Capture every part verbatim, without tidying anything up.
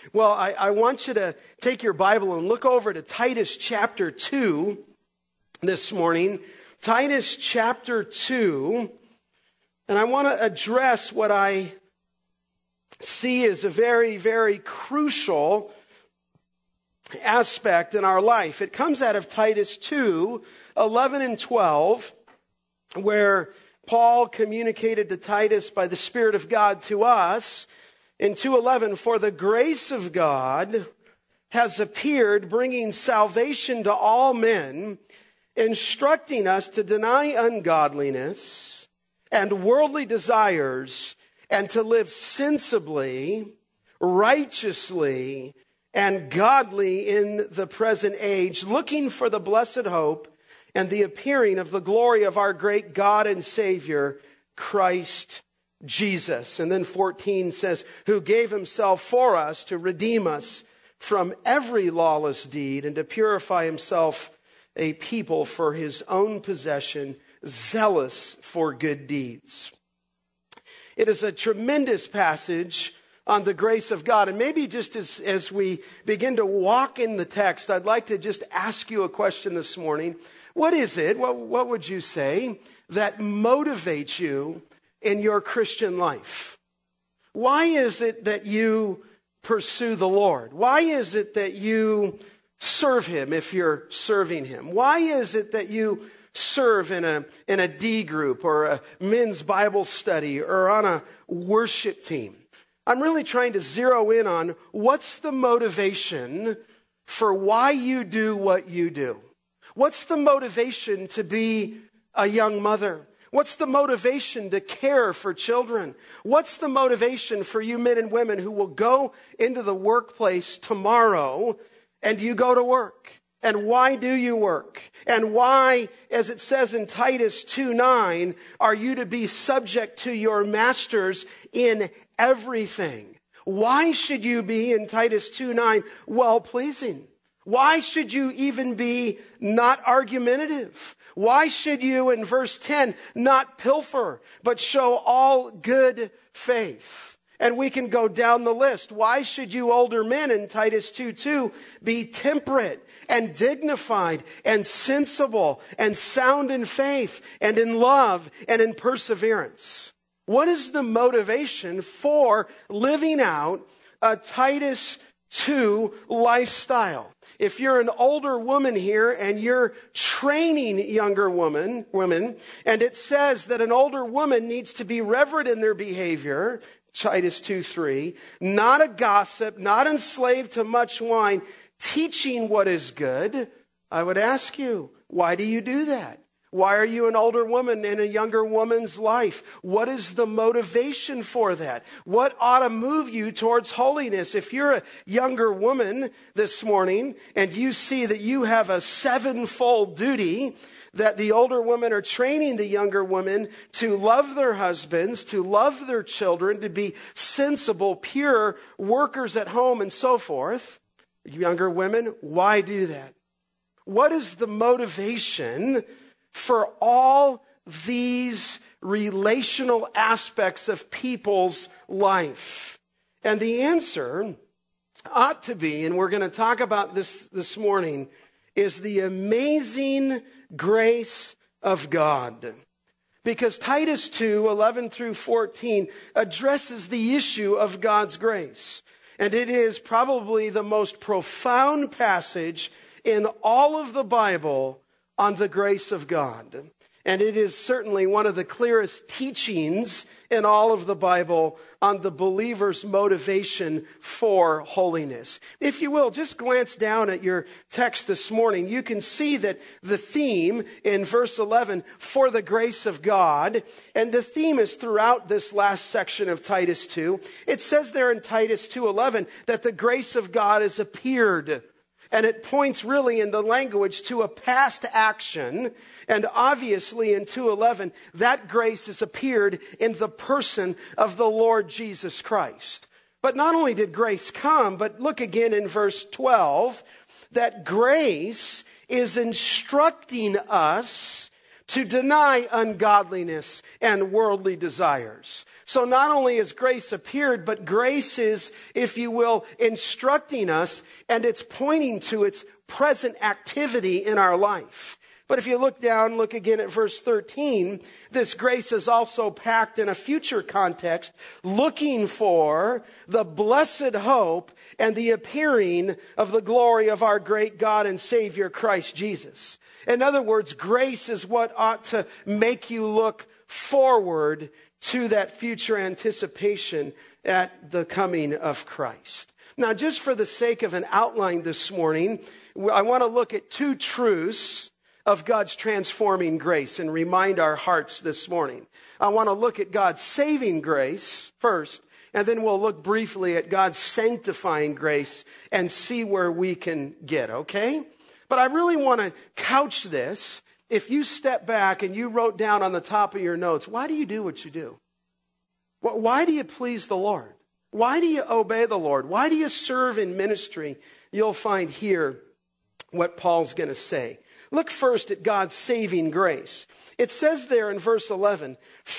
Well, I, I want you to take your Bible and look over to Titus chapter two this morning. Titus chapter two. And I want to address what I see as a very, very crucial aspect in our life. It comes out of Titus two, eleven and twelve, where Paul communicated to Titus by the Spirit of God to us in two eleven, for the grace of God has appeared, bringing salvation to all men, instructing us to deny ungodliness and worldly desires, and to live sensibly, righteously, and godly in the present age, looking for the blessed hope and the appearing of the glory of our great God and Savior, Christ Jesus. And then fourteen says, who gave himself for us to redeem us from every lawless deed and to purify himself a people for his own possession, zealous for good deeds. It is a tremendous passage on the grace of God. And maybe just as, as we begin to walk in the text, I'd like to just ask you a question this morning. What is it, what, what would you say, that motivates you in your Christian life? Why is it that you pursue the Lord? Why is it that you serve him if you're serving him? Why is it that you serve in a, in a D group or a men's Bible study or on a worship team? I'm really trying to zero in on what's the motivation for why you do what you do. What's the motivation to be a young mother? What's the motivation to care for children? What's the motivation for you men and women who will go into the workplace tomorrow and you go to work? And why do you work? And why, as it says in Titus two nine, are you to be subject to your masters in everything? Why should you be, in Titus two nine, well-pleasing? Why should you even be not argumentative? Why should you, in verse ten, not pilfer, but show all good faith? And we can go down the list. Why should you older men, in Titus two two, be temperate and dignified and sensible and sound in faith and in love and in perseverance? What is the motivation for living out a Titus two lifestyle? If you're an older woman here and you're training younger women, women, and it says that an older woman needs to be reverent in their behavior, Titus two three, not a gossip, not enslaved to much wine, teaching what is good, I would ask you, why do you do that? Why are you an older woman in a younger woman's life? What is the motivation for that? What ought to move you towards holiness? If you're a younger woman this morning and you see that you have a sevenfold duty, that the older women are training the younger women to love their husbands, to love their children, to be sensible, pure workers at home and so forth. Younger women, why do that? What is the motivation for all these relational aspects of people's life? And the answer ought to be, and we're going to talk about this this morning, is the amazing grace of God. Because Titus two, eleven through fourteen addresses the issue of God's grace. And it is probably the most profound passage in all of the Bible on the grace of God. And it is certainly one of the clearest teachings in all of the Bible on the believer's motivation for holiness. If you will, just glance down at your text this morning. You can see that the theme in verse eleven, for the grace of God, and the theme is throughout this last section of Titus two. It says there in Titus two eleven that the grace of God has appeared. And it points really in the language to a past action. And obviously in two eleven, that grace has appeared in the person of the Lord Jesus Christ. But not only did grace come, but look again in verse twelve, that grace is instructing us to deny ungodliness and worldly desires. So not only has grace appeared, but grace is, if you will, instructing us, and it's pointing to its present activity in our life. But if you look down, look again at verse thirteen, this grace is also packed in a future context, looking for the blessed hope and the appearing of the glory of our great God and Savior, Christ Jesus. In other words, grace is what ought to make you look forward to that future anticipation at the coming of Christ. Now, just for the sake of an outline this morning, I want to look at two truths of God's transforming grace and remind our hearts this morning. I want to look at God's saving grace first, and then we'll look briefly at God's sanctifying grace and see where we can get, okay? But I really want to couch this. If you step back and you wrote down on the top of your notes, why do you do what you do? Why do you please the Lord? Why do you obey the Lord? Why do you serve in ministry? You'll find here what Paul's going to say. Look first at God's saving grace. It says there in verse eleven,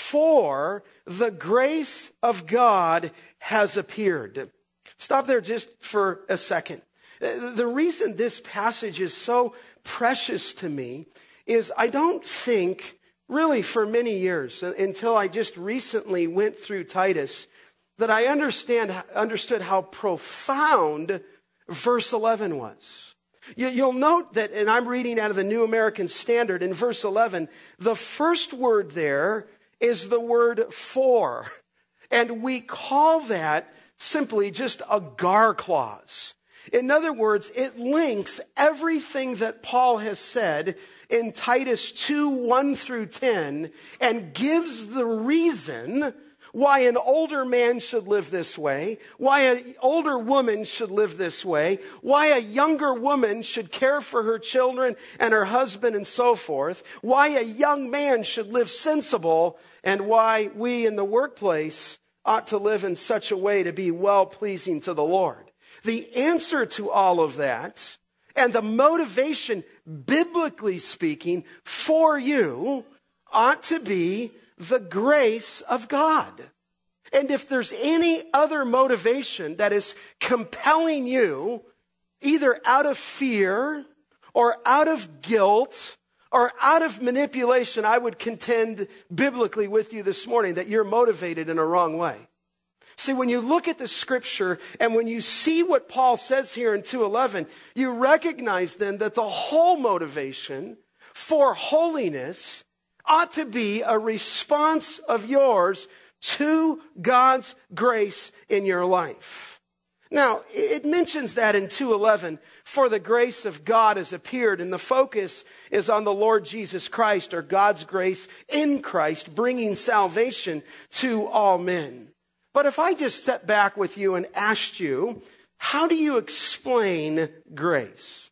for the grace of God has appeared. Stop there just for a second. The reason this passage is so precious to me is I don't think, really for many years, until I just recently went through Titus, that I understand understood how profound verse eleven was. You'll note that, and I'm reading out of the New American Standard, in verse eleven, the first word there is the word for. And we call that simply just a gar clause. In other words, it links everything that Paul has said in Titus two, one through ten, and gives the reason why an older man should live this way, why an older woman should live this way, why a younger woman should care for her children and her husband and so forth, why a young man should live sensible, and why we in the workplace ought to live in such a way to be well-pleasing to the Lord. The answer to all of that, and the motivation, biblically speaking, for you ought to be the grace of God. And if there's any other motivation that is compelling you, either out of fear or out of guilt or out of manipulation, I would contend biblically with you this morning that you're motivated in a wrong way. See, when you look at the scripture and when you see what Paul says here in two eleven, you recognize then that the whole motivation for holiness ought to be a response of yours to God's grace in your life. Now, it mentions that in two eleven, for the grace of God has appeared, and the focus is on the Lord Jesus Christ, or God's grace in Christ, bringing salvation to all men. But if I just step back with you and asked you, how do you explain grace?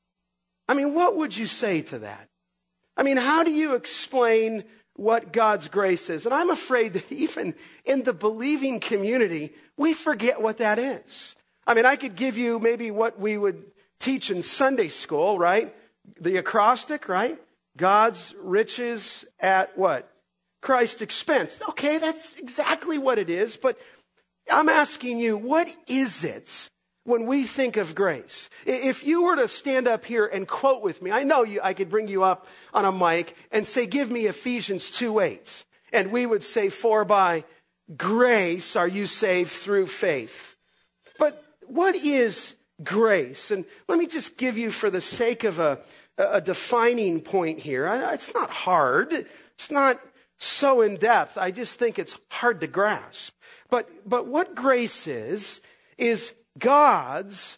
I mean, what would you say to that? I mean, how do you explain what God's grace is? And I'm afraid that even in the believing community, we forget what that is. I mean, I could give you maybe what we would teach in Sunday school, right? The acrostic, right? God's riches at what? Christ's expense. Okay, that's exactly what it is. But I'm asking you, what is it when we think of grace? If you were to stand up here and quote with me, I know you, I could bring you up on a mic and say, give me Ephesians two eight. And we would say, for by grace are you saved through faith. But what is grace? And let me just give you, for the sake of a, a defining point here. It's not hard. It's not so in depth. I just think it's hard to grasp. But, but what grace is, is God's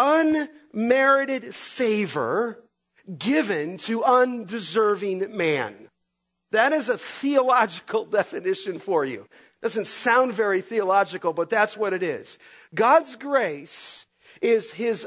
unmerited favor given to undeserving man. That is a theological definition for you. Doesn't sound very theological, but that's what it is. God's grace is his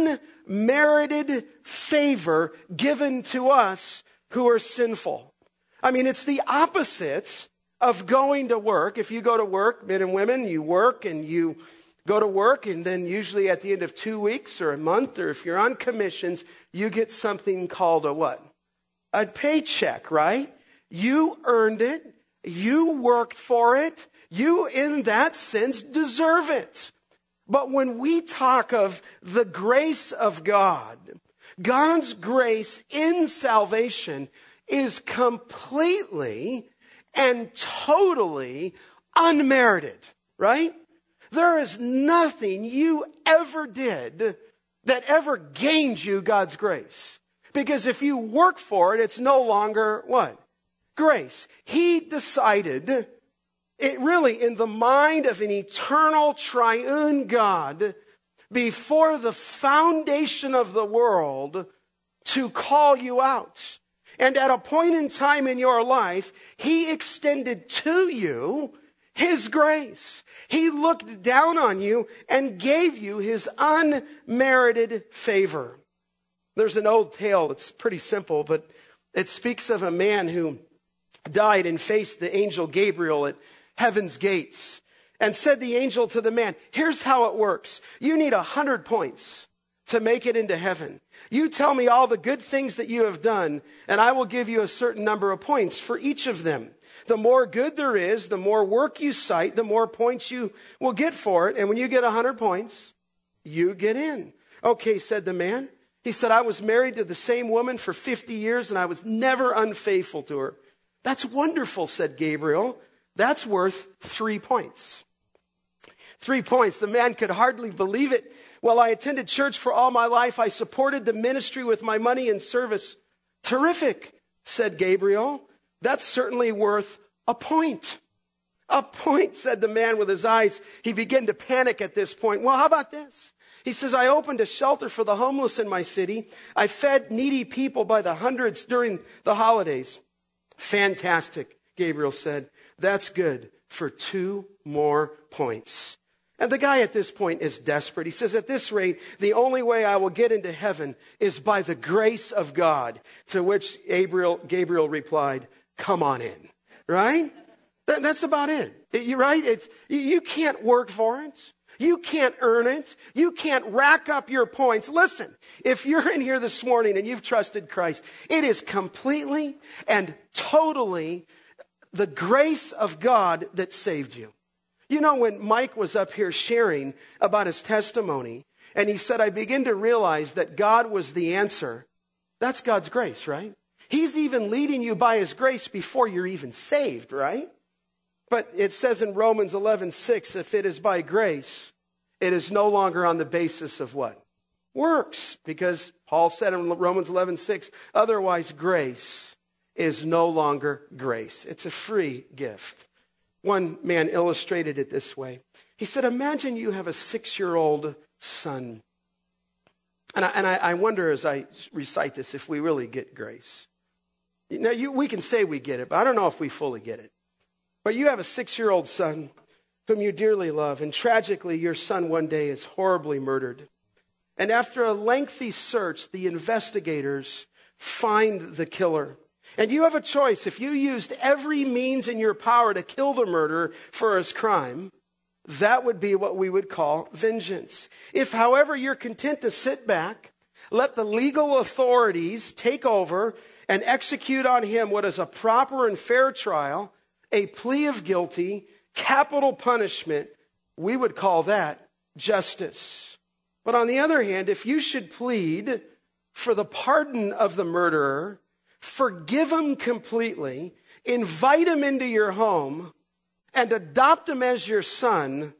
unmerited favor given to us who are sinful. I mean, it's the opposite of going to work. If you go to work, men and women, you work and you go to work, and then usually at the end of two weeks or a month, or if you're on commissions, you get something called a what? A paycheck, right? You earned it. You worked for it. You, in that sense, deserve it. But when we talk of the grace of God, God's grace in salvation is completely and totally unmerited, right? There is nothing you ever did that ever gained you God's grace. Because if you work for it, it's no longer what? Grace. He decided, it really in the mind of an eternal triune God, before the foundation of the world, to call you out. And at a point in time in your life, He extended to you His grace. He looked down on you and gave you His unmerited favor. There's an old tale, it's pretty simple, but it speaks of a man who died and faced the angel Gabriel at heaven's gates and said the angel to the man, here's how it works. You need a hundred points to make it into heaven. You tell me all the good things that you have done, and I will give you a certain number of points for each of them. The more good there is, the more work you cite, the more points you will get for it. And when you get a hundred points, you get in. Okay, said the man. He said, I was married to the same woman for fifty years, and I was never unfaithful to her. That's wonderful, said Gabriel. That's worth three points. Three points. The man could hardly believe it. Well, I attended church for all my life. I supported the ministry with my money and service. Terrific, said Gabriel. That's certainly worth a point. A point, said the man with his eyes. He began to panic at this point. Well, how about this? He says, I opened a shelter for the homeless in my city. I fed needy people by the hundreds during the holidays. Fantastic, Gabriel said. That's good for two more points. And the guy at this point is desperate. He says, at this rate, the only way I will get into heaven is by the grace of God. To which Gabriel, Gabriel replied, come on in. Right? That, that's about it. You right? It's, you can't work for it. You can't earn it. You can't rack up your points. Listen, if you're in here this morning and you've trusted Christ, it is completely and totally the grace of God that saved you. You know, when Mike was up here sharing about his testimony, and he said, I begin to realize that God was the answer. That's God's grace, right? He's even leading you by His grace before you're even saved, right? But it says in Romans eleven six, if it is by grace, it is no longer on the basis of what? Works. Because Paul said in Romans eleven six, otherwise grace is no longer grace. It's a free gift. One man illustrated it this way. He said, imagine you have a six-year-old son. And I, and I, I wonder as I recite this if we really get grace. Now, you, we can say we get it, but I don't know if we fully get it. But you have a six-year-old son whom you dearly love, and tragically your son one day is horribly murdered. And after a lengthy search, the investigators find the killer. And you have a choice. If you used every means in your power to kill the murderer for his crime, that would be what we would call vengeance. If, however, you're content to sit back, let the legal authorities take over and execute on him what is a proper and fair trial, a plea of guilty, capital punishment, we would call that justice. But on the other hand, if you should plead for the pardon of the murderer, forgive him completely, invite him into your home, and adopt him as your son,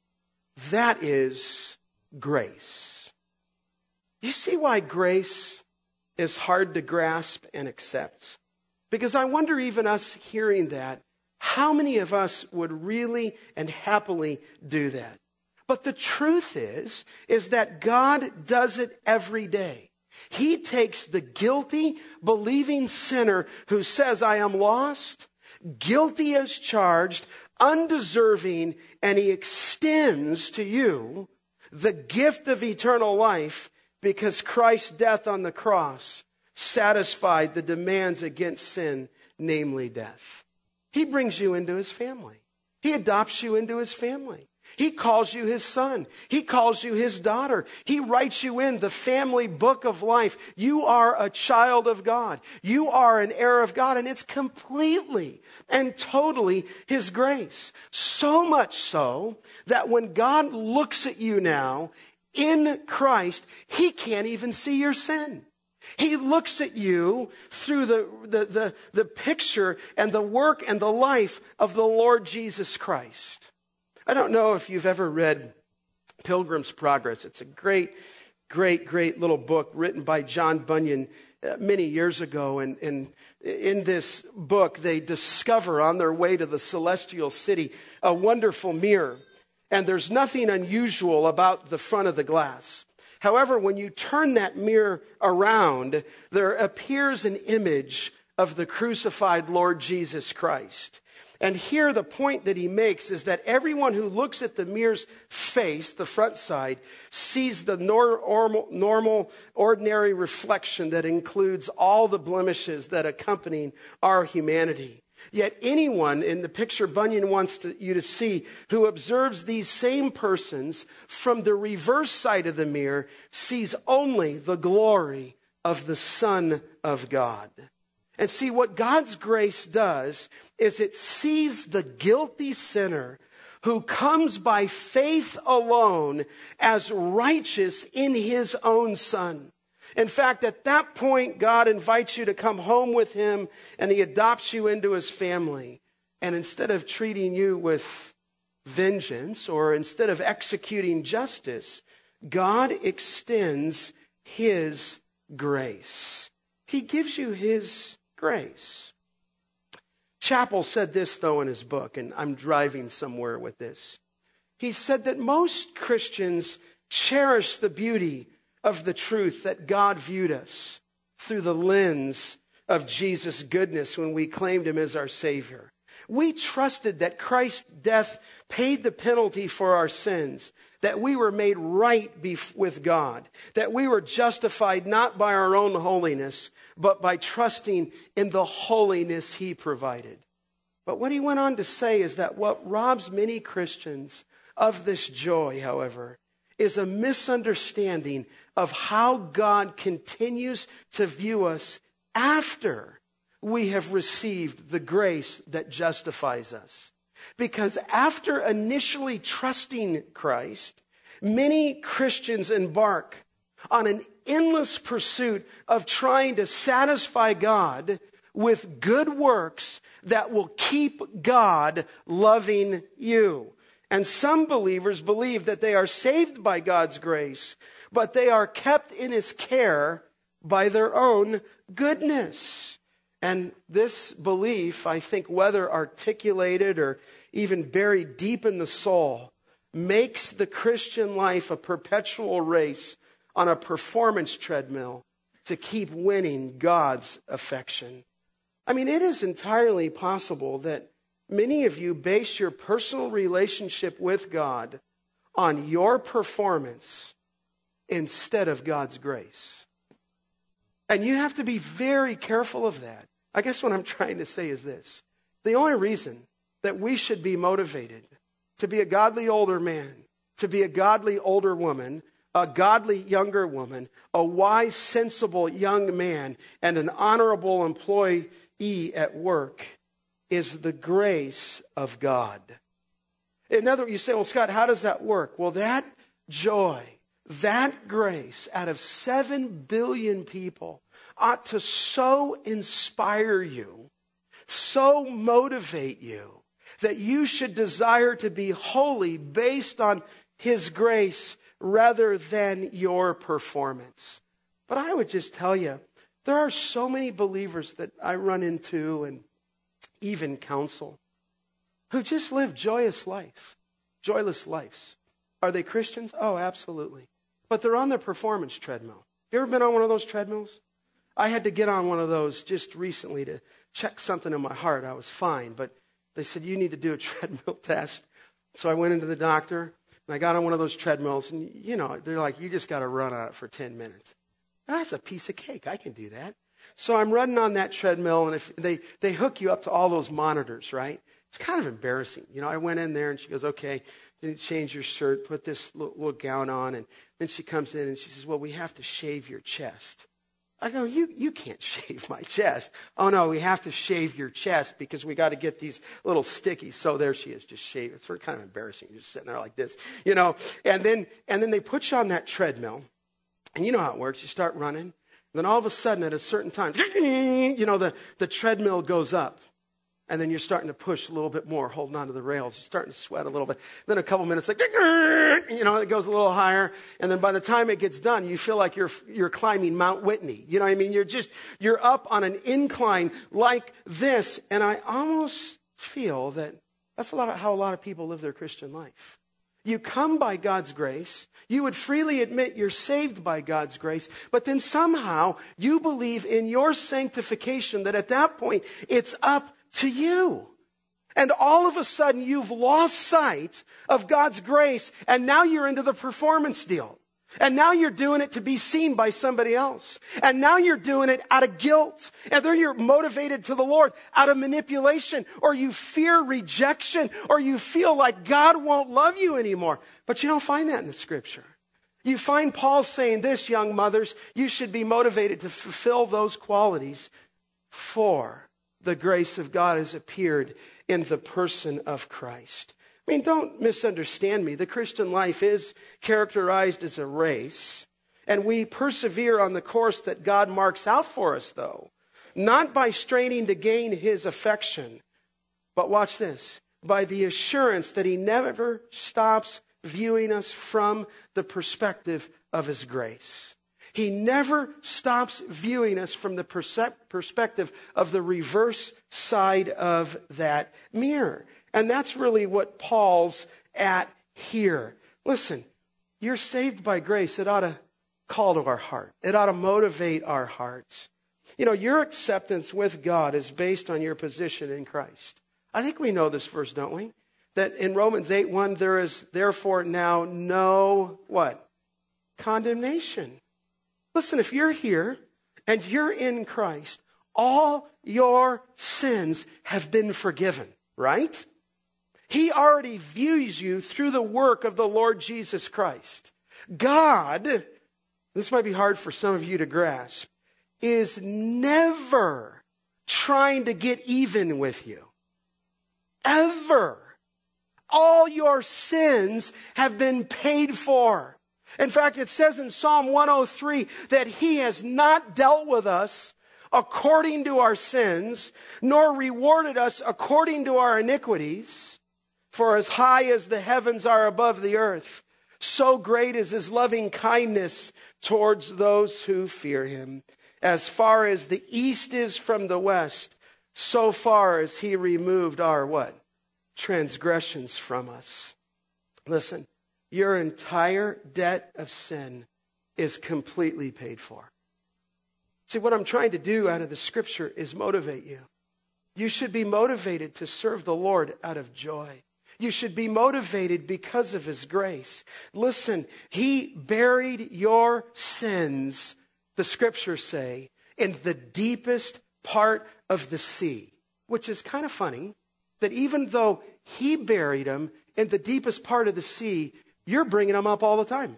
that is grace. You see why grace is hard to grasp and accept? Because I wonder, even us hearing that, how many of us would really and happily do that? But the truth is, is that God does it every day. He takes the guilty, believing sinner who says, I am lost, guilty as charged, undeserving, and He extends to you the gift of eternal life because Christ's death on the cross satisfied the demands against sin, namely death. He brings you into His family. He adopts you into His family. He calls you his son. He calls you his daughter. He writes you in the family book of life. You are a child of God. You are an heir of God, and it's completely and totally his grace. So much so that when God looks at you now in Christ, he can't even see your sin. He looks at you through the, the, the, the picture and the work and the life of the Lord Jesus Christ. I don't know if you've ever read Pilgrim's Progress. It's a great, great, great little book written by John Bunyan uh, many years ago. And, and in this book, they discover on their way to the celestial city a wonderful mirror. And there's nothing unusual about the front of the glass. However, when you turn that mirror around, there appears an image of the crucified Lord Jesus Christ. And here the point that he makes is that everyone who looks at the mirror's face, the front side, sees the normal, normal, ordinary reflection that includes all the blemishes that accompany our humanity. Yet anyone in the picture Bunyan wants to, you to see who observes these same persons from the reverse side of the mirror sees only the glory of the Son of God. And see, what God's grace does is it sees the guilty sinner who comes by faith alone as righteous in his own Son. In fact, at that point, God invites you to come home with him, and he adopts you into his family. And instead of treating you with vengeance or instead of executing justice, God extends his grace. He gives you his grace. Chappell said this, though, in his book, and I'm driving somewhere with this. He said that most Christians cherish the beauty of the truth that God viewed us through the lens of Jesus' goodness when we claimed him as our Savior. We trusted that Christ's death paid the penalty for our sins, that we were made right with God, that we were justified not by our own holiness, but by trusting in the holiness he provided. But what he went on to say is that what robs many Christians of this joy, however, is a misunderstanding of how God continues to view us after we have received the grace that justifies us. Because after initially trusting Christ, many Christians embark on an endless pursuit of trying to satisfy God with good works that will keep God loving you. And some believers believe that they are saved by God's grace, but they are kept in his care by their own goodness. And this belief, I think, whether articulated or even buried deep in the soul, makes the Christian life a perpetual race on a performance treadmill to keep winning God's affection. I mean, it is entirely possible that many of you base your personal relationship with God on your performance instead of God's grace. And you have to be very careful of that. I guess what I'm trying to say is this. The only reason that we should be motivated to be a godly older man, to be a godly older woman, a godly younger woman, a wise, sensible young man, and an honorable employee at work is the grace of God. In other words, you say, well, Scott, how does that work? Well, that joy, that grace out of seven billion people ought to so inspire you, so motivate you, that you should desire to be holy based on his grace rather than your performance. But I would just tell you, there are so many believers that I run into and even counsel who just live joyous life, joyless lives. Are they Christians? Oh, absolutely. But they're on their performance treadmill. You ever been on one of those treadmills? I had to get on one of those just recently to check something in my heart. I was fine, but they said, you need to do a treadmill test. So I went into the doctor, and I got on one of those treadmills, and, you know, they're like, you just got to run on it for ten minutes. That's a piece of cake. I can do that. So I'm running on that treadmill, and if they, they hook you up to all those monitors, right? It's kind of embarrassing. You know, I went in there, and she goes, okay, didn't change your shirt, put this little, little gown on. And then she comes in and she says, well, we have to shave your chest. I go, you, you can't shave my chest. Oh no, we have to shave your chest because we got to get these little stickies. So there she is, just shave. It's sort of kind of embarrassing. You're just sitting there like this, you know, and then, and then they put you on that treadmill, and you know how it works. You start running, and then all of a sudden at a certain time, you know, the, the treadmill goes up. And then you're starting to push a little bit more, holding onto the rails. You're starting to sweat a little bit. Then a couple minutes, like, you know, it goes a little higher. And then by the time it gets done, you feel like you're you're climbing Mount Whitney. You know what I mean? You're just, you're up on an incline like this. And I almost feel that that's a lot of how a lot of people live their Christian life. You come by God's grace. You would freely admit you're saved by God's grace. But then somehow you believe in your sanctification that at that point it's up to you. And all of a sudden you've lost sight of God's grace, and now you're into the performance deal. And now you're doing it to be seen by somebody else. And now you're doing it out of guilt. And then you're motivated to the Lord out of manipulation, or you fear rejection, or you feel like God won't love you anymore. But you don't find that in the scripture. You find Paul saying this, young mothers, you should be motivated to fulfill those qualities, for the grace of God has appeared in the person of Christ. I mean, don't misunderstand me. The Christian life is characterized as a race, and we persevere on the course that God marks out for us, though, not by straining to gain his affection, but watch this, by the assurance that he never stops viewing us from the perspective of his grace. He never stops viewing us from the perspective of the reverse side of that mirror. And that's really what Paul's at here. Listen, you're saved by grace. It ought to call to our heart. It ought to motivate our hearts. You know, your acceptance with God is based on your position in Christ. I think we know this verse, don't we? That in Romans eight one, there is therefore now no, what? Condemnation. Listen, if you're here and you're in Christ, all your sins have been forgiven, right? He already views you through the work of the Lord Jesus Christ. God, this might be hard for some of you to grasp, is never trying to get even with you. Ever. All your sins have been paid for. In fact, it says in Psalm one oh three that he has not dealt with us according to our sins, nor rewarded us according to our iniquities. For as high as the heavens are above the earth, so great is his loving kindness towards those who fear him. As far as the east is from the west, so far as he removed our what? Transgressions from us. Listen. Your entire debt of sin is completely paid for. See, what I'm trying to do out of the scripture is motivate you. You should be motivated to serve the Lord out of joy. You should be motivated because of his grace. Listen, he buried your sins, the scriptures say, in the deepest part of the sea. Which is kind of funny that even though he buried them in the deepest part of the sea, you're bringing them up all the time,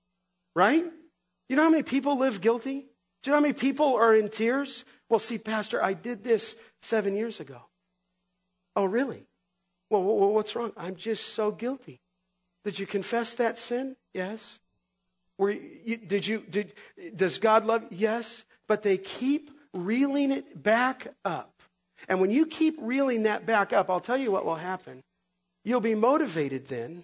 right? You know how many people live guilty? Do you know how many people are in tears? Well, see, Pastor, I did this seven years ago. Oh, really? Well, what's wrong? I'm just so guilty. Did you confess that sin? Yes. Were you, did you? Did does God love you? Yes. But they keep reeling it back up, and when you keep reeling that back up, I'll tell you what will happen. You'll be motivated then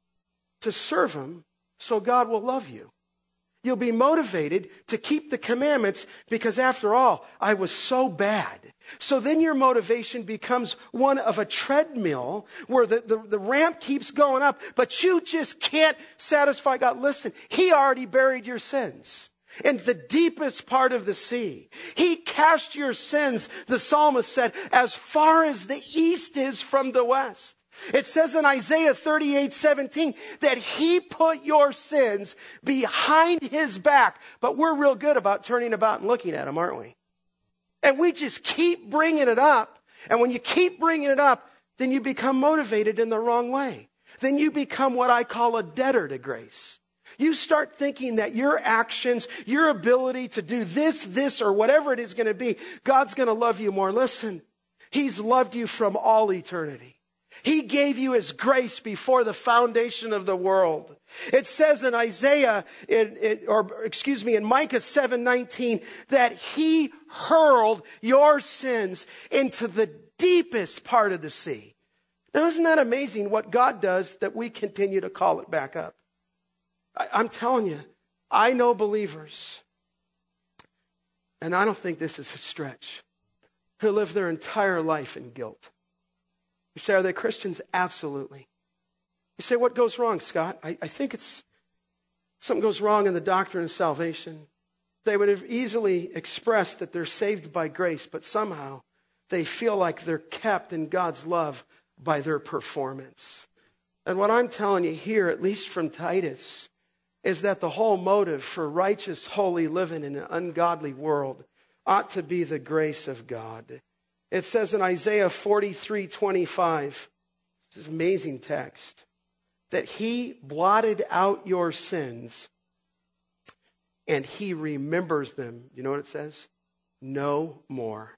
to serve him so God will love you. You'll be motivated to keep the commandments because after all, I was so bad. So then your motivation becomes one of a treadmill where the, the, the ramp keeps going up, but you just can't satisfy God. Listen, he already buried your sins in the deepest part of the sea. He cast your sins, the psalmist said, as far as the east is from the west. It says in Isaiah thirty-eight seventeen that he put your sins behind his back. But we're real good about turning about and looking at them, aren't we? And we just keep bringing it up. And when you keep bringing it up, then you become motivated in the wrong way. then you become what I call a debtor to grace. You start thinking that your actions, your ability to do this, this, or whatever it is going to be, God's going to love you more. Listen, He's loved you from all eternity. He gave you His grace before the foundation of the world. It says in Isaiah, it, it, or excuse me, in Micah seven nineteen, that He hurled your sins into the deepest part of the sea. Now, isn't that amazing what God does that we continue to call it back up? I, I'm telling you, I know believers, and I don't think this is a stretch, who live their entire life in guilt. You say, are they Christians? Absolutely. You say, what goes wrong, Scott? I, I think it's something goes wrong in the doctrine of salvation. They would have easily expressed that they're saved by grace, but somehow they feel like they're kept in God's love by their performance. And what I'm telling you here, at least from Titus, is that the whole motive for righteous, holy living in an ungodly world ought to be the grace of God. It says in Isaiah forty-three twenty-five, this is an amazing text, that He blotted out your sins and He remembers them. You know what it says? No more.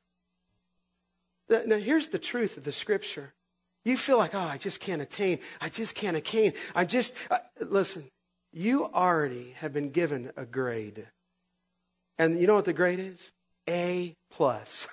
Now here's the truth of the scripture. You feel like, oh, I just can't attain. I just can't attain. I just, uh, listen, you already have been given a grade. And you know what the grade is? A plus.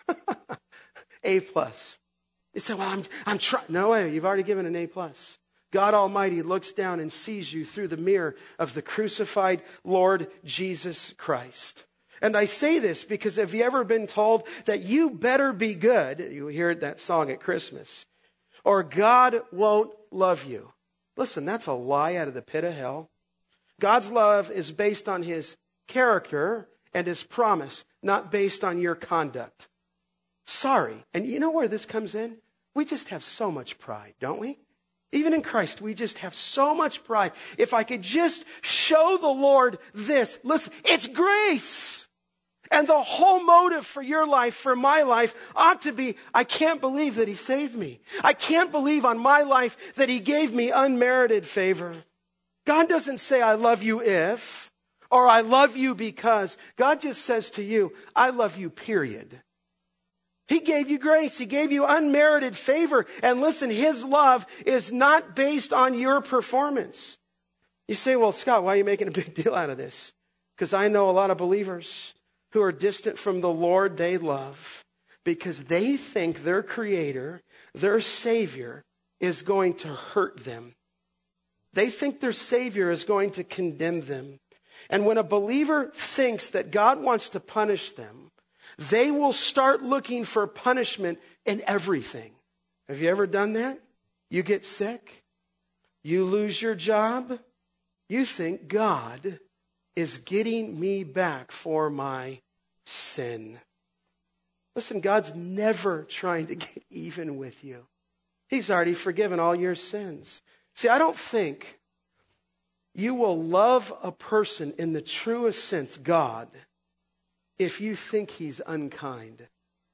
A plus. You say, well, I'm, I'm trying. No way. You've already given an A plus. God Almighty looks down and sees you through the mirror of the crucified Lord Jesus Christ. And I say this because have you ever been told that you better be good? You hear that song at Christmas. Or God won't love you. Listen, that's a lie out of the pit of hell. God's love is based on His character and His promise, not based on your conduct. Sorry. And you know where this comes in? We just have so much pride, don't we? Even in Christ, we just have so much pride. If I could just show the Lord this. Listen, it's grace. And the whole motive for your life, for my life, ought to be, I can't believe that He saved me. I can't believe on my life that He gave me unmerited favor. God doesn't say, I love you if, or I love you because. God just says to you, I love you, period. He gave you grace. He gave you unmerited favor. And listen, His love is not based on your performance. You say, well, Scott, why are you making a big deal out of this? Because I know a lot of believers who are distant from the Lord they love because they think their Creator, their Savior, is going to hurt them. They think their Savior is going to condemn them. And when a believer thinks that God wants to punish them, they will start looking for punishment in everything. Have you ever done that? You get sick. You lose your job. You think God is getting me back for my sin. Listen, God's never trying to get even with you. He's already forgiven all your sins. See, I don't think you will love a person in the truest sense, God, if you think He's unkind.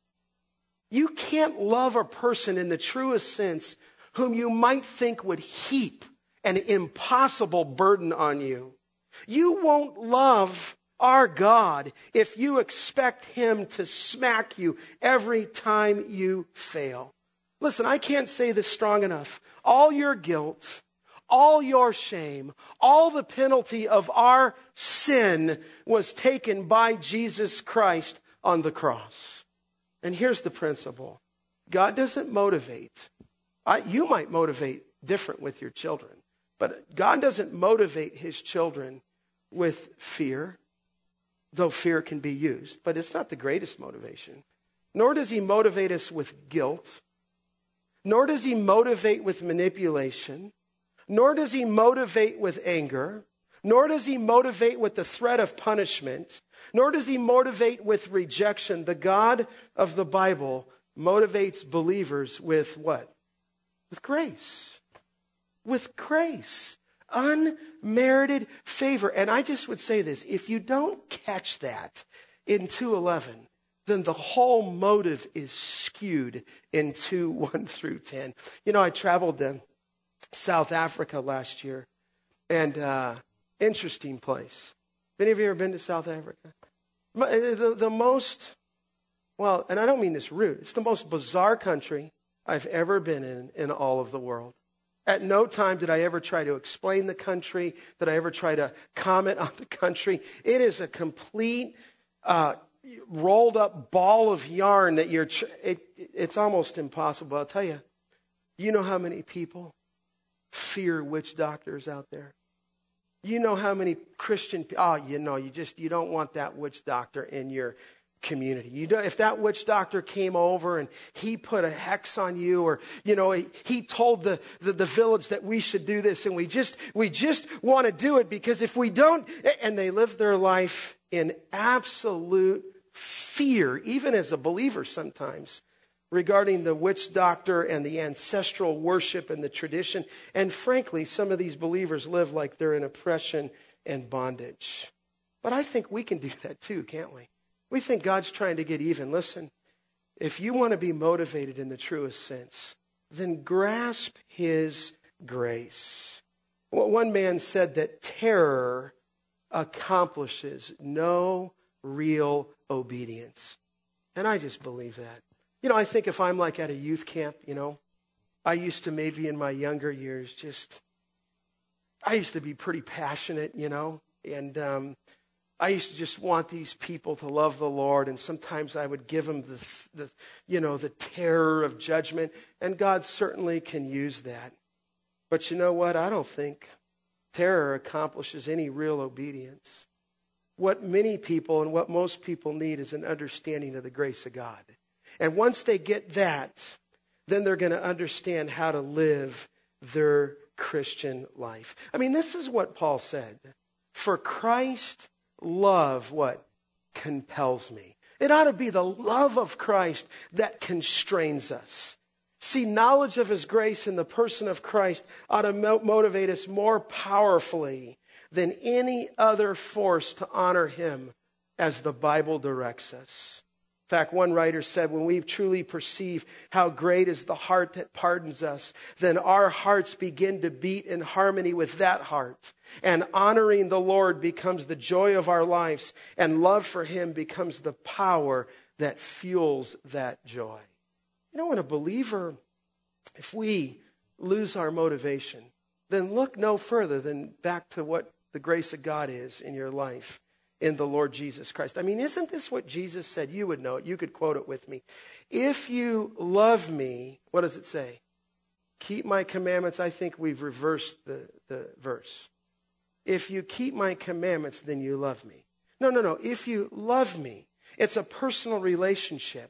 You can't love a person in the truest sense whom you might think would heap an impossible burden on you. You won't love our God if you expect Him to smack you every time you fail. Listen, I can't say this strong enough. All your guilt, all your shame, all the penalty of our sin was taken by Jesus Christ on the cross. And here's the principle. God doesn't motivate. I, you might motivate different with your children, but God doesn't motivate His children with fear, though fear can be used, but it's not the greatest motivation. Nor does He motivate us with guilt. Nor does He motivate with manipulation. Nor does He motivate with anger. Nor does He motivate with the threat of punishment. Nor does He motivate with rejection. The God of the Bible motivates believers with what? With grace. With grace. Unmerited favor. And I just would say this. If you don't catch that in two eleven, then the whole motive is skewed in two one through ten. You know, I traveled then. South Africa last year. And uh, interesting place. Any of you ever been to South Africa? The, the most, well, and I don't mean this rude, it's the most bizarre country I've ever been in in all of the world. At no time did I ever try to explain the country, did I ever try to comment on the country. It is a complete uh, rolled up ball of yarn that you're, tr- it, it's almost impossible. I'll tell you, you know how many people fear witch doctors out there? You know how many Christian, oh, you know, you just, you don't want that witch doctor in your community. You don't, if that witch doctor came over and he put a hex on you, or, you know, he, he told the, the, the village that we should do this, and we just, we just want to do it because if we don't, and they live their life in absolute fear, even as a believer sometimes, regarding the witch doctor and the ancestral worship and the tradition. And frankly, some of these believers live like they're in oppression and bondage. But I think we can do that too, can't we? We think God's trying to get even. Listen, if you want to be motivated in the truest sense, then grasp his grace. Well, one man said that terror accomplishes no real obedience. And I just believe that. You know, I think if I'm like at a youth camp, you know, I used to maybe in my younger years just, I used to be pretty passionate, you know, and um, I used to just want these people to love the Lord, and sometimes I would give them the, the, you know, the terror of judgment, and God certainly can use that. But you know what? I don't think terror accomplishes any real obedience. What many people and what most people need is an understanding of the grace of God. And once they get that, then they're going to understand how to live their Christian life. I mean, this is what Paul said. For Christ love, what? Compels me. It ought to be the love of Christ that constrains us. See, knowledge of his grace in the person of Christ ought to mo- motivate us more powerfully than any other force to honor him as the Bible directs us. In fact, one writer said, when we truly perceive how great is the heart that pardons us, then our hearts begin to beat in harmony with that heart. And honoring the Lord becomes the joy of our lives, and love for him becomes the power that fuels that joy. You know, when a believer, if we lose our motivation, then look no further than back to what the grace of God is in your life. In the Lord Jesus Christ. I mean, isn't this what Jesus said? You would know it. You could quote it with me. If you love me, what does it say? Keep my commandments. I think we've reversed the, the verse. If you keep my commandments, then you love me. No, no, no. If you love me, it's a personal relationship.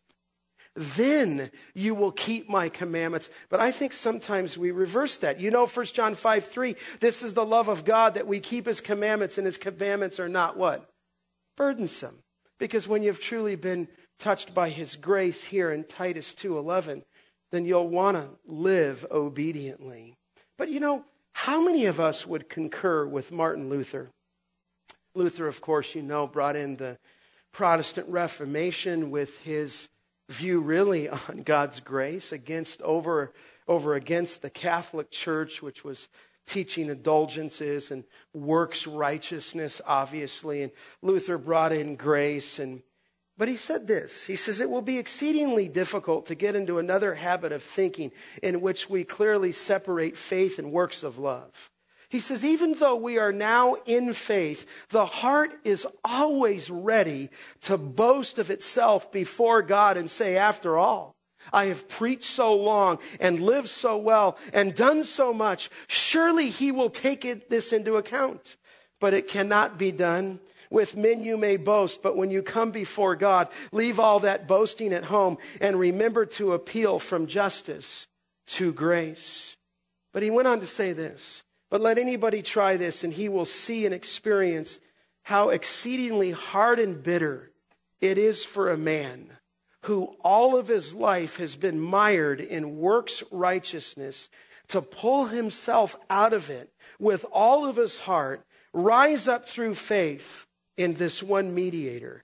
Then you will keep my commandments. But I think sometimes we reverse that. You know, First John five three, this is the love of God, that we keep his commandments, and his commandments are not what? Burdensome. Because when you've truly been touched by his grace here in Titus two eleven, then you'll want to live obediently. But you know, how many of us would concur with Martin Luther? Luther, of course, you know, brought in the Protestant Reformation with his view really on God's grace against over over against the Catholic Church, which was teaching indulgences and works righteousness, obviously. And Luther brought in grace. And but he said this. He says, it will be exceedingly difficult to get into another habit of thinking in which we clearly separate faith and works of love. He says, even though we are now in faith, the heart is always ready to boast of itself before God and say, after all, I have preached so long and lived so well and done so much. Surely he will take it, this into account. But it cannot be done. With men you may boast, but when you come before God, leave all that boasting at home and remember to appeal from justice to grace. But he went on to say this. But let anybody try this, and he will see and experience how exceedingly hard and bitter it is for a man who all of his life has been mired in works righteousness to pull himself out of it with all of his heart, rise up through faith in this one mediator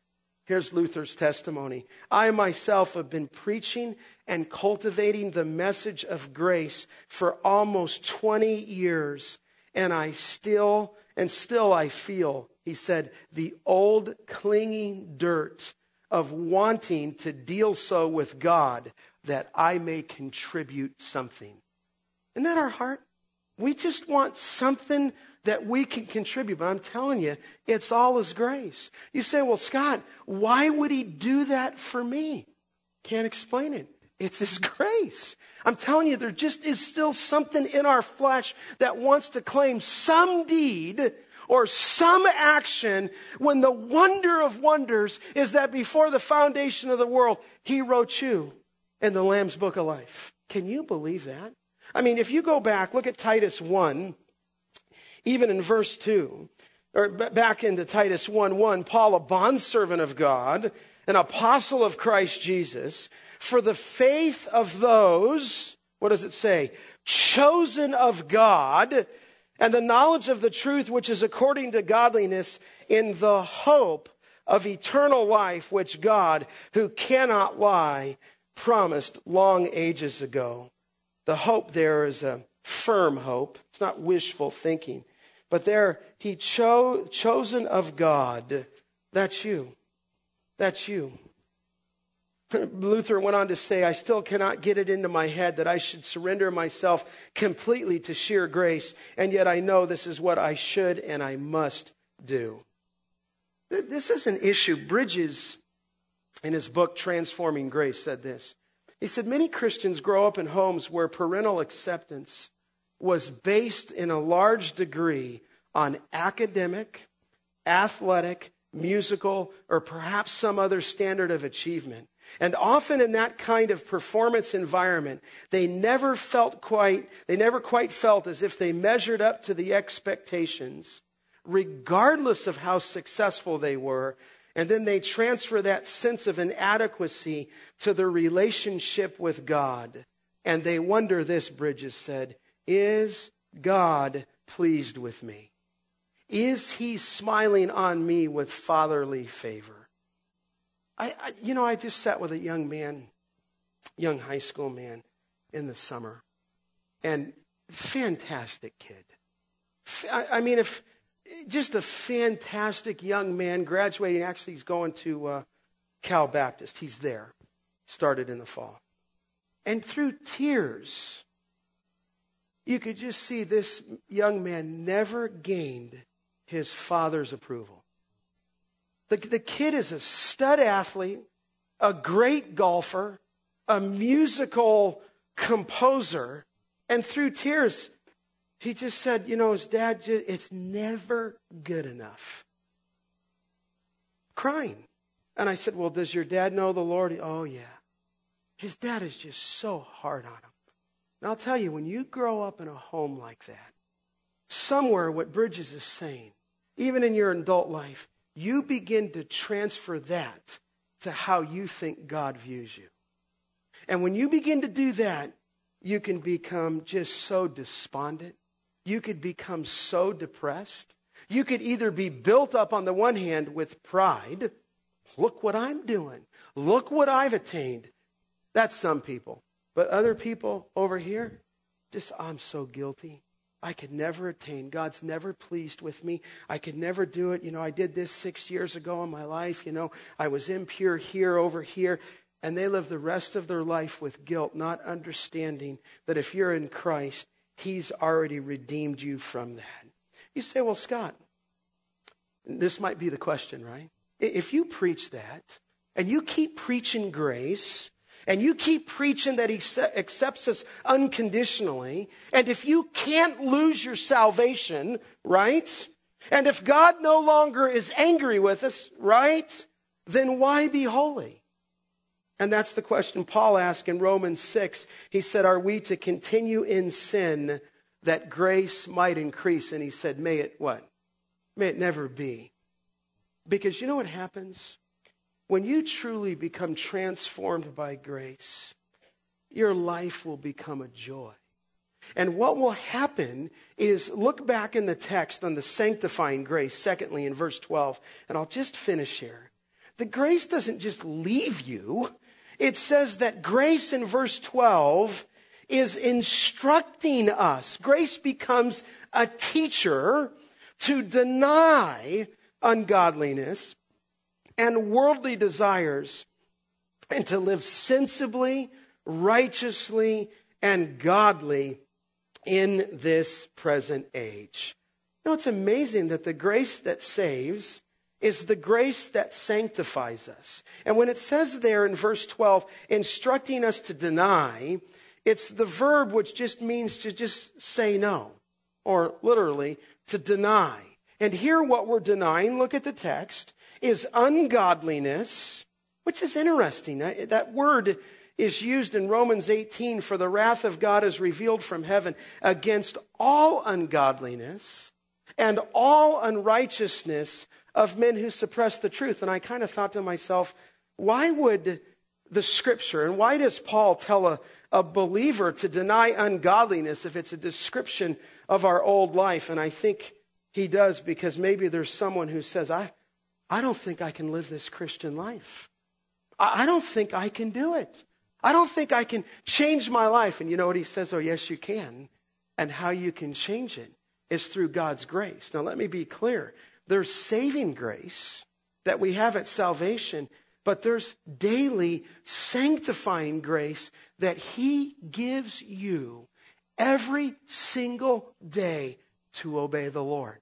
Here's Luther's testimony. I myself have been preaching and cultivating the message of grace for almost twenty years, and I still, and still I feel, he said, the old clinging dirt of wanting to deal so with God that I may contribute something. Isn't that our heart? We just want something that we can contribute. But I'm telling you, it's all His grace. You say, well, Scott, why would He do that for me? Can't explain it. It's His grace. I'm telling you, there just is still something in our flesh that wants to claim some deed or some action when the wonder of wonders is that before the foundation of the world, He wrote you in the Lamb's Book of Life. Can you believe that? I mean, if you go back, look at Titus one, even in verse two, or back into Titus one one, Paul, a bondservant of God, an apostle of Christ Jesus, for the faith of those, what does it say? Chosen of God, and the knowledge of the truth which is according to godliness, in the hope of eternal life which God, who cannot lie, promised long ages ago. The hope there is a firm hope. It's not wishful thinking. But there, he chose, chosen of God. That's you. That's you. Luther went on to say, I still cannot get it into my head that I should surrender myself completely to sheer grace, and yet I know this is what I should and I must do. This is an issue. Bridges, in his book, Transforming Grace, said this. He said, many Christians grow up in homes where parental acceptance was based in a large degree on academic, athletic, musical, or perhaps some other standard of achievement. And often in that kind of performance environment, they never felt quite, they never quite felt as if they measured up to the expectations, regardless of how successful they were. And then they transfer that sense of inadequacy to their relationship with God. And they wonder this, Bridges said, is God pleased with me? Is He smiling on me with fatherly favor? I, I, you know, I just sat with a young man, young high school man in the summer. And fantastic kid. I, I mean, if... Just a fantastic young man graduating. Actually, he's going to uh, Cal Baptist. He's there. Started in the fall. And through tears, you could just see this young man never gained his father's approval. The, the kid is a stud athlete, a great golfer, a musical composer, and through tears, he just said, you know, his dad, just, it's never good enough. Crying. And I said, well, does your dad know the Lord? Oh, yeah. His dad is just so hard on him. And I'll tell you, when you grow up in a home like that, somewhere what Bridges is saying, even in your adult life, you begin to transfer that to how you think God views you. And when you begin to do that, you can become just so despondent. You could become so depressed. You could either be built up on the one hand with pride. Look what I'm doing. Look what I've attained. That's some people. But other people over here, just, I'm so guilty. I could never attain. God's never pleased with me. I could never do it. You know, I did this six years ago in my life. You know, I was impure here, over here. And they live the rest of their life with guilt, not understanding that if you're in Christ, He's already redeemed you from that. You say, well, Scott, this might be the question, right? If you preach that, and you keep preaching grace, and you keep preaching that He accepts us unconditionally, and if you can't lose your salvation, right? And if God no longer is angry with us, right? Then why be holy? And that's the question Paul asked in Romans six. He said, are we to continue in sin that grace might increase? And he said, may it what? May it never be. Because you know what happens? When you truly become transformed by grace, your life will become a joy. And what will happen is, look back in the text on the sanctifying grace, secondly in verse twelve, and I'll just finish here. the grace doesn't just leave you. It says that grace in verse twelve is instructing us. Grace becomes a teacher to deny ungodliness and worldly desires and to live sensibly, righteously, and godly in this present age. You know, it's amazing that the grace that saves is the grace that sanctifies us. And when it says there in verse twelve, instructing us to deny, it's the verb which just means to just say no, or literally to deny. And here what we're denying, look at the text, is ungodliness, which is interesting. That word is used in Romans eighteen, for the wrath of God is revealed from heaven against all ungodliness and all unrighteousness of men who suppress the truth. And I kind of thought to myself, why would the scripture, and why does Paul tell a, a believer to deny ungodliness if it's a description of our old life? And I think he does because maybe there's someone who says, I, I don't think I can live this Christian life. I, I don't think I can do it. I don't think I can change my life. And you know what he says? Oh, yes, you can. And how you can change it is through God's grace. Now, let me be clear. There's saving grace that we have at salvation, but there's daily sanctifying grace that he gives you every single day to obey the Lord.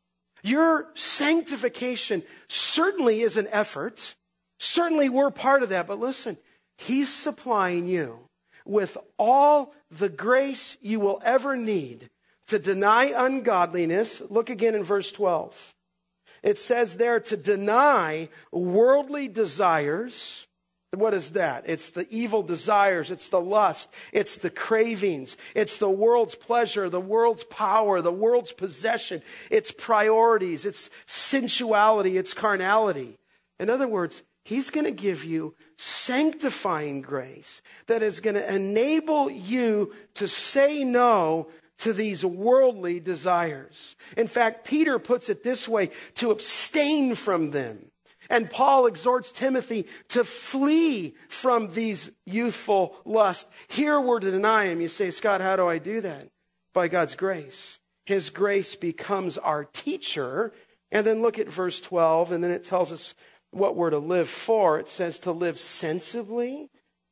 Your sanctification certainly is an effort. Certainly we're part of that. But listen, he's supplying you with all the grace you will ever need to deny ungodliness. Look again in verse twelve. It says there to deny worldly desires. What is that? It's the evil desires. It's the lust. It's the cravings. It's the world's pleasure, the world's power, the world's possession. It's priorities. It's sensuality. It's carnality. In other words, he's going to give you sanctifying grace that is going to enable you to say no to these worldly desires. In fact, Peter puts it this way, to abstain from them. And Paul exhorts Timothy to flee from these youthful lusts. Here we're to deny them. You say, Scott, how do I do that? By God's grace. His grace becomes our teacher. And then look at verse twelve, and then it tells us what we're to live for. It says to live sensibly,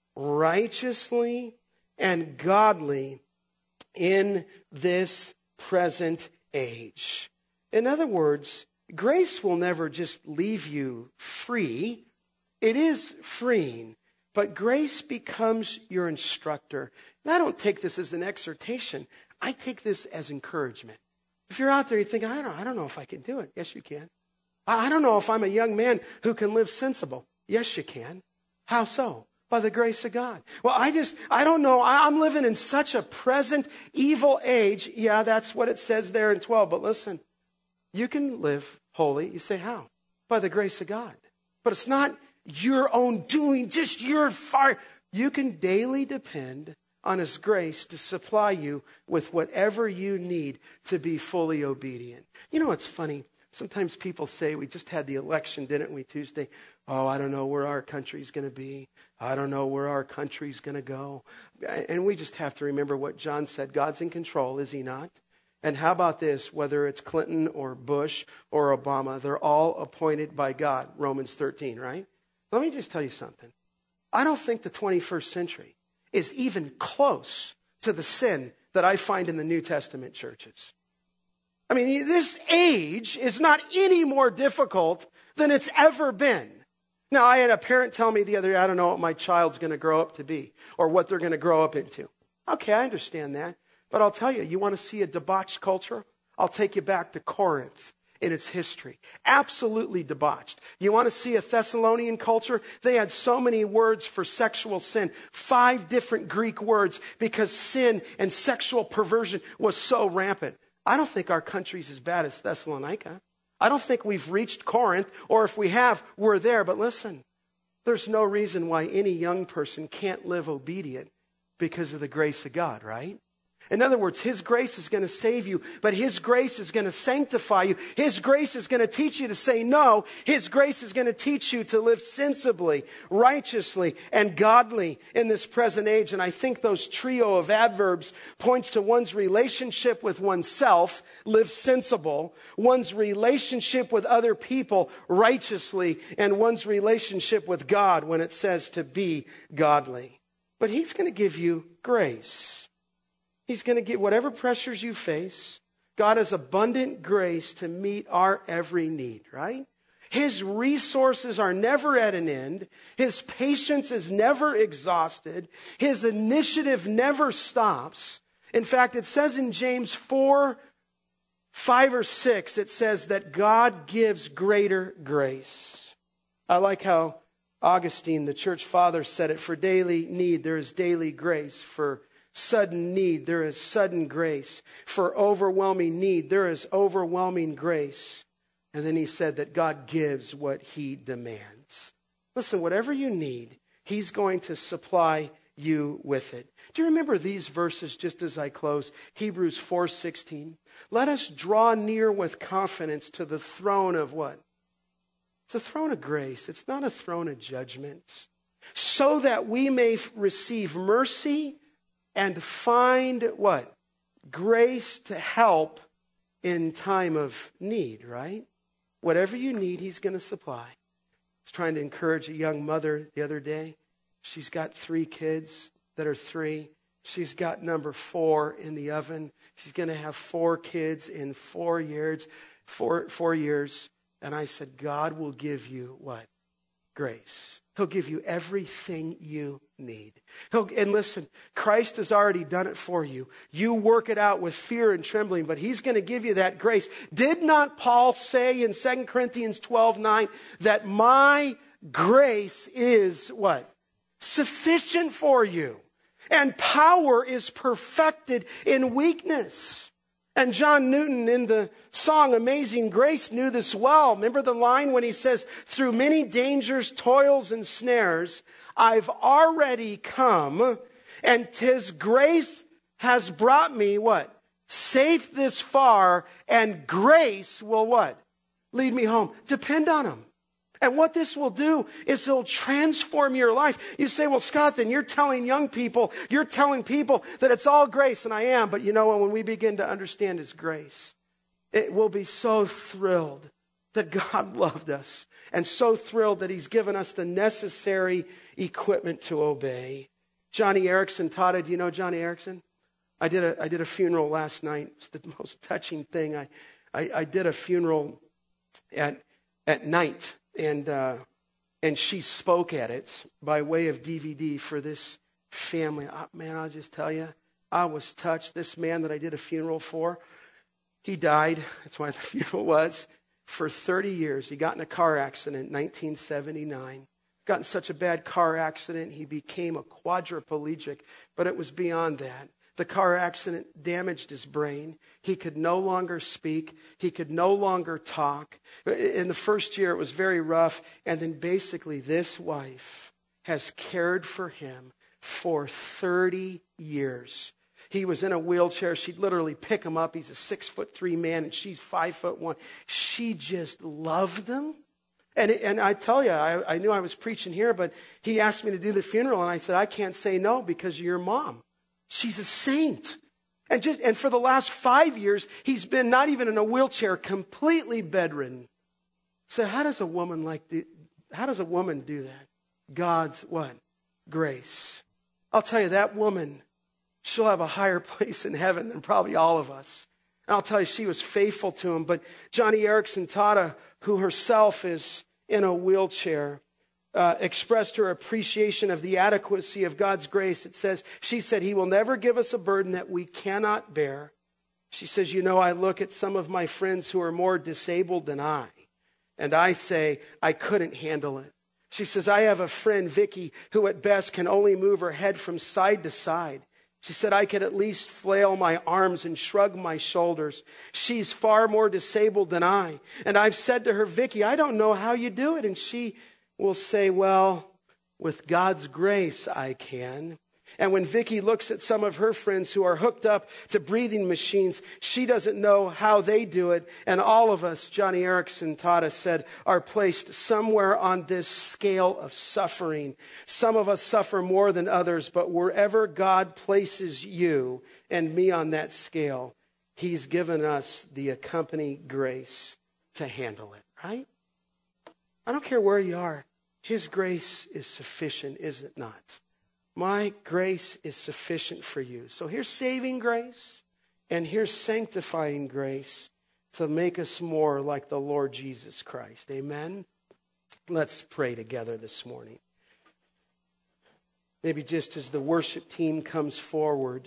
righteously, and godly in this present age. In other words, grace will never just leave you free. It is freeing, but grace becomes your instructor. And I don't take this as an exhortation. I take this as encouragement. If you're out there, you think, I don't, I don't know if I can do it. Yes, you can. I don't know if I'm a young man who can live sensible. Yes, you can. How so? By the grace of God. Well, I just, I don't know. I'm living in such a present evil age. Yeah, that's what it says there in twelve. But listen, you can live holy. You say, how? By the grace of God. But it's not your own doing, just your fire. You can daily depend on his grace to supply you with whatever you need to be fully obedient. You know what's funny? Sometimes people say, we just had the election, didn't we, Tuesday? Oh, I don't know where our country's going to be. I don't know where our country's going to go. And we just have to remember what John said. God's in control, is he not? And how about this? Whether it's Clinton or Bush or Obama, they're all appointed by God. Romans thirteen, right? Let me just tell you something. I don't think the twenty-first century is even close to the sin that I find in the New Testament churches. I mean, this age is not any more difficult than it's ever been. Now, I had a parent tell me the other day, I don't know what my child's going to grow up to be or what they're going to grow up into. Okay, I understand that. But I'll tell you, you want to see a debauched culture? I'll take you back to Corinth in its history. Absolutely debauched. You want to see a Thessalonian culture? They had so many words for sexual sin. Five different Greek words because sin and sexual perversion was so rampant. I don't think our country's as bad as Thessalonica. I don't think we've reached Corinth, or if we have, we're there. But listen, there's no reason why any young person can't live obedient because of the grace of God, right? In other words, His grace is going to save you, but His grace is going to sanctify you. His grace is going to teach you to say no. His grace is going to teach you to live sensibly, righteously, and godly in this present age. And I think those trio of adverbs points to one's relationship with oneself, live sensible, one's relationship with other people righteously, and one's relationship with God when it says to be godly. But He's going to give you grace. He's going to give whatever pressures you face. God has abundant grace to meet our every need, right? His resources are never at an end. His patience is never exhausted. His initiative never stops. In fact, it says in James four, five or six, it says that God gives greater grace. I like how Augustine, the church father, said it. For daily need, there is daily grace. For sudden need, there is sudden grace. For overwhelming need, there is overwhelming grace. And then he said that God gives what He demands. Listen, whatever you need, He's going to supply you with it. Do you remember these verses just as I close? Hebrews four sixteen. Let us draw near with confidence to the throne of what? It's a throne of grace. It's not a throne of judgment. So that we may receive mercy and find what? Grace to help in time of need, right? Whatever you need, He's going to supply. I was trying to encourage a young mother the other day. She's got three kids that are three. She's got number four in the oven. She's going to have four kids in four years. Four, four years. And I said, God will give you what? Grace. He'll give you everything you need. He'll, and listen, Christ has already done it for you. You work it out with fear and trembling, but He's going to give you that grace. Did not Paul say in Second Corinthians twelve nine that my grace is what? Sufficient for you. And power is perfected in weakness. And John Newton in the song Amazing Grace knew this well. Remember the line when he says, through many dangers, toils, and snares, I've already come, and 'tis grace has brought me what? Safe this far, and grace will what? Lead me home. Depend on Him. And what this will do is it'll transform your life. You say, well, Scott, then you're telling young people, you're telling people that it's all grace, and I am. But you know what? When we begin to understand His grace, it will be so thrilled that God loved us and so thrilled that He's given us the necessary equipment to obey. Johnny Erickson taught it. Do you know Johnny Erickson? I did a, I did a funeral last night. It's the most touching thing. I, I, I did a funeral at, at night. And uh, and she spoke at it by way of D V D for this family. Oh, man, I'll just tell you, I was touched. This man that I did a funeral for, he died. That's why the funeral was. For thirty years, he got in a car accident in nineteen seventy-nine. Got in such a bad car accident, he became a quadriplegic. But it was beyond that. The car accident damaged his brain. He could no longer speak. He could no longer talk. In the first year, it was very rough. And then basically this wife has cared for him for thirty years. He was in a wheelchair. She'd literally pick him up. He's a six foot three man and she's five foot one. She just loved him. And, and I tell you, I, I knew I was preaching here, but he asked me to do the funeral. And I said, I can't say no because you're your mom. She's a saint. And just and for the last five years, he's been not even in a wheelchair, completely bedridden. So how does a woman like the, how does a woman do that? God's what? Grace. I'll tell you, that woman, she'll have a higher place in heaven than probably all of us. And I'll tell you, she was faithful to him. But Johnny Erickson Tata, who herself is in a wheelchair, Uh, expressed her appreciation of the adequacy of God's grace. It says, she said, He will never give us a burden that we cannot bear. She says, you know, I look at some of my friends who are more disabled than I, and I say, I couldn't handle it. She says, I have a friend, Vicky, who at best can only move her head from side to side. She said, I could at least flail my arms and shrug my shoulders. She's far more disabled than I. And I've said to her, Vicky, I don't know how you do it. And she will say, well, with God's grace, I can. And when Vicki looks at some of her friends who are hooked up to breathing machines, she doesn't know how they do it. And all of us, Johnny Erickson taught us, said, are placed somewhere on this scale of suffering. Some of us suffer more than others, but wherever God places you and me on that scale, He's given us the accompanying grace to handle it, right? I don't care where you are. His grace is sufficient, is it not? My grace is sufficient for you. So here's saving grace, and here's sanctifying grace to make us more like the Lord Jesus Christ. Amen? Let's pray together this morning. Maybe just as the worship team comes forward,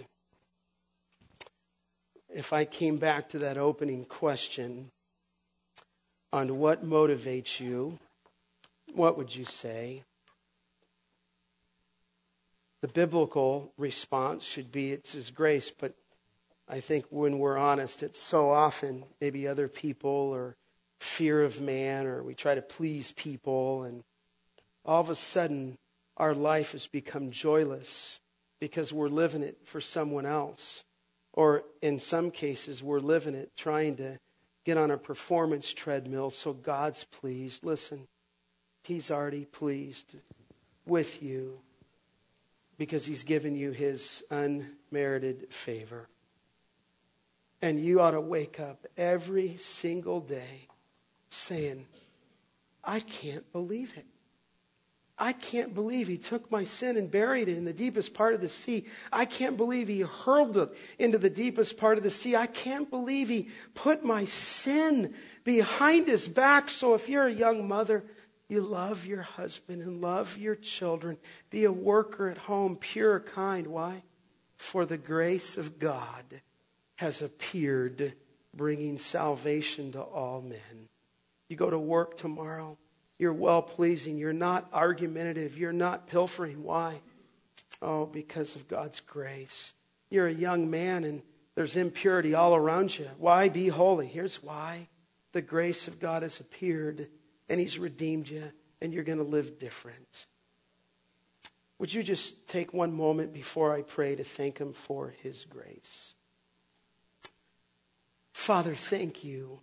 if I came back to that opening question on what motivates you, what would you say? The biblical response should be it's His grace, but I think when we're honest, it's so often maybe other people or fear of man, or we try to please people, and all of a sudden our life has become joyless because we're living it for someone else. Or in some cases, we're living it trying to get on a performance treadmill so God's pleased. Listen, He's already pleased with you because He's given you His unmerited favor. And you ought to wake up every single day saying, I can't believe it. I can't believe He took my sin and buried it in the deepest part of the sea. I can't believe He hurled it into the deepest part of the sea. I can't believe He put my sin behind His back. So if you're a young mother, you love your husband and love your children. Be a worker at home, pure, kind. Why? For the grace of God has appeared, bringing salvation to all men. You go to work tomorrow, you're well-pleasing. You're not argumentative. You're not pilfering. Why? Oh, because of God's grace. You're a young man and there's impurity all around you. Why? Be holy. Here's why. The grace of God has appeared and He's redeemed you and you're going to live different. Would you just take one moment before I pray to thank Him for His grace? Father, thank You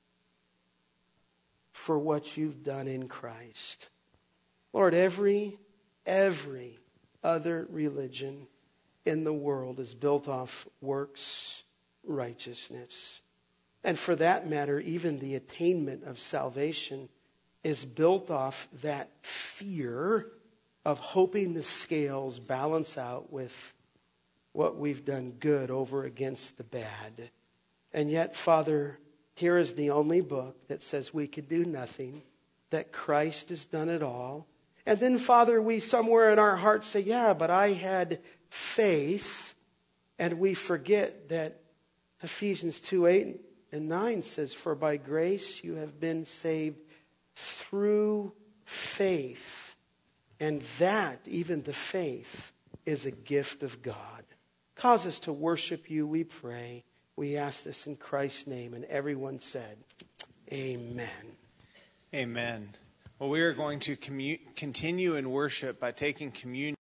for what You've done in Christ. Lord, every, every other religion in the world is built off works righteousness. And for that matter, even the attainment of salvation is built off that fear of hoping the scales balance out with what we've done good over against the bad. And yet, Father, here is the only book that says we could do nothing, that Christ has done it all. And then, Father, we somewhere in our hearts say, yeah, but I had faith. And we forget that Ephesians two, eight and nine says, for by grace you have been saved through faith. And that, even the faith, is a gift of God. Cause us to worship You, we pray. We ask this in Christ's name. And everyone said, amen. Amen. Well, we are going to commu- continue in worship by taking communion.